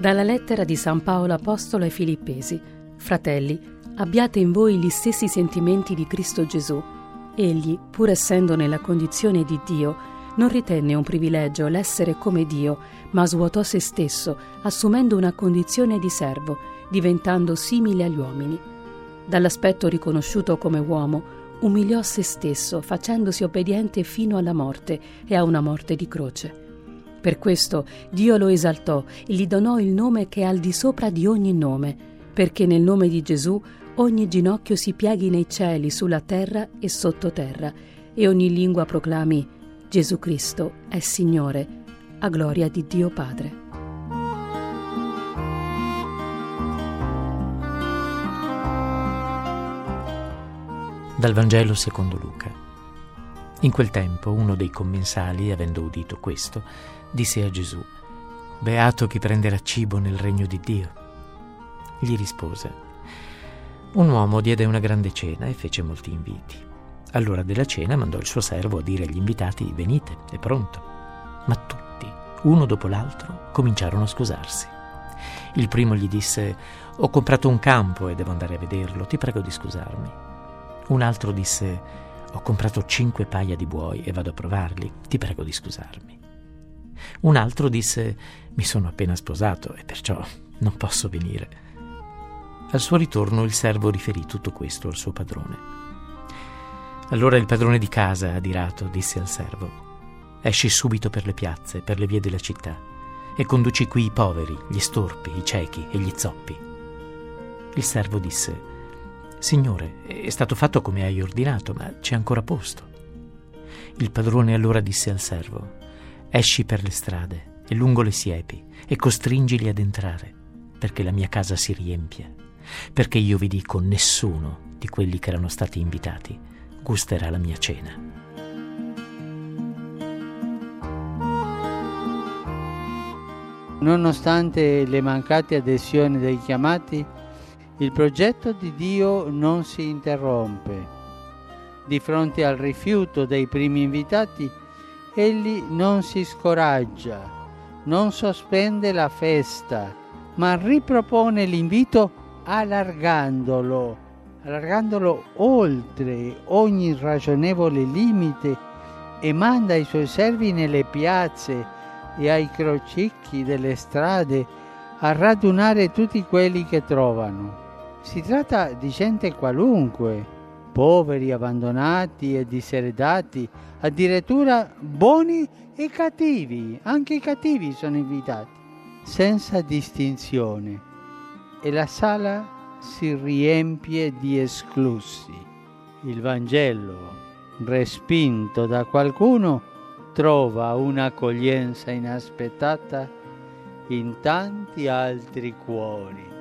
Dalla lettera di San Paolo Apostolo ai Filippesi. Fratelli, abbiate in voi gli stessi sentimenti di Cristo Gesù. Egli, pur essendo nella condizione di Dio, non ritenne un privilegio l'essere come Dio, ma svuotò se stesso, assumendo una condizione di servo, diventando simile agli uomini. Dall'aspetto riconosciuto come uomo, umiliò se stesso, facendosi obbediente fino alla morte e a una morte di croce. Per questo Dio lo esaltò e gli donò il nome che è al di sopra di ogni nome, perché nel nome di Gesù ogni ginocchio si pieghi nei cieli, sulla terra e sottoterra, e ogni lingua proclami: Gesù Cristo è Signore, a gloria di Dio Padre. Dal Vangelo secondo Luca. In quel tempo uno dei commensali, avendo udito questo, disse a Gesù: «Beato chi prenderà cibo nel regno di Dio». Gli rispose: «Un uomo diede una grande cena e fece molti inviti. All'ora della cena mandò il suo servo a dire agli invitati: venite, è pronto». Ma tutti, uno dopo l'altro, cominciarono a scusarsi. Il primo gli disse: «Ho comprato un campo e devo andare a vederlo, ti prego di scusarmi». Un altro disse: «Ho comprato 5 paia di buoi e vado a provarli, ti prego di scusarmi». Un altro disse: «Mi sono appena sposato e perciò non posso venire». Al suo ritorno il servo riferì tutto questo al suo padrone. Allora il padrone di casa, adirato, disse al servo: «Esci subito per le piazze, per le vie della città, e conduci qui i poveri, gli storpi, i ciechi e gli zoppi». Il servo disse: «Signore, è stato fatto come hai ordinato, ma c'è ancora posto». Il padrone allora disse al servo: «Esci per le strade e lungo le siepi e costringili ad entrare, perché la mia casa si riempia, perché io vi dico, nessuno di quelli che erano stati invitati gusterà la mia cena». Nonostante le mancate adesioni dei chiamati, il progetto di Dio non si interrompe. Di fronte al rifiuto dei primi invitati, egli non si scoraggia, non sospende la festa, ma ripropone l'invito allargandolo oltre ogni ragionevole limite, e manda i suoi servi nelle piazze e ai crocicchi delle strade a radunare tutti quelli che trovano. Si tratta di gente qualunque, poveri, abbandonati e diseredati, addirittura buoni e cattivi, anche i cattivi sono invitati, senza distinzione. E la sala si riempie di esclusi. Il Vangelo, respinto da qualcuno, trova un'accoglienza inaspettata in tanti altri cuori.